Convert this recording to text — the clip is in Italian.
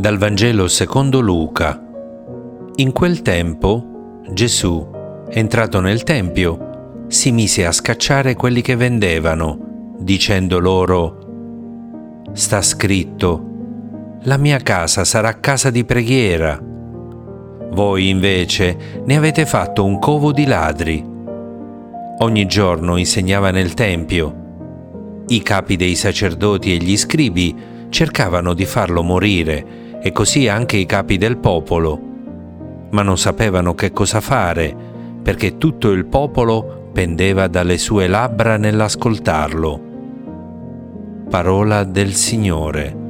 Dal Vangelo secondo Luca. In quel tempo Gesù, entrato nel tempio, si mise a scacciare quelli che vendevano, dicendo loro: «Sta scritto, la mia casa sarà casa di preghiera. Voi invece ne avete fatto un covo di ladri». Ogni giorno insegnava nel tempio. I capi dei sacerdoti e gli scribi cercavano di farlo morire, e così anche i capi del popolo, ma non sapevano che cosa fare, perché tutto il popolo pendeva dalle sue labbra nell'ascoltarlo. Parola del Signore.